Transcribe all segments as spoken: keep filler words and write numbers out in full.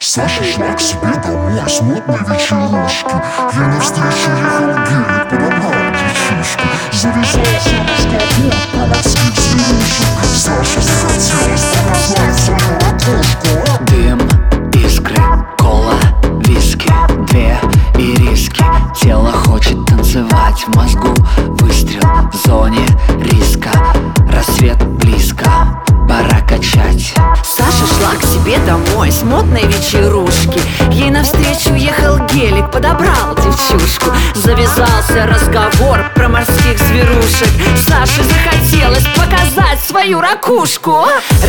Саша шла к себе домой с модной вечерушки. Я навстречу ехал гелик, подобрал девчушку. Завязался разговор про морских зверушек. Саше захотелось показать свою ракушку. Дым, искры, кола, виски, две ириски. Тело хочет танцевать, в мозгу выстрел в зоне риска. Рассвет близко, пора качать. Саша шла к себе домой с модной вечерушки. Ей навстречу ехал гелик, подобрал девчушку. Завязался разговор про морских зверушек. Саше захотелось показать свою ракушку.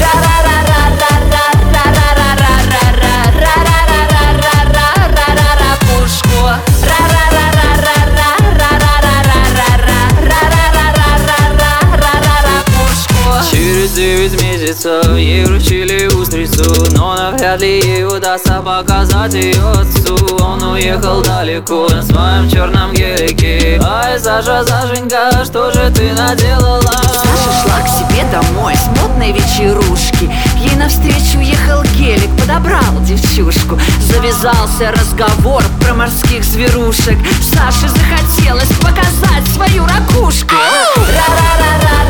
Через девять месяцев ей вручили устрицу, но навряд ли ей удастся показать ее отцу. Он уехал далеко на своем черном гелике. Ай, Саша, Сашенька, что же ты наделала? Саша шла к себе домой с модной вечерушки. Ей навстречу ехал гелик, подобрал девчушку. Завязался разговор про морских зверушек. Саше захотелось показать свою ракушку. Ра-ра-ра-ра.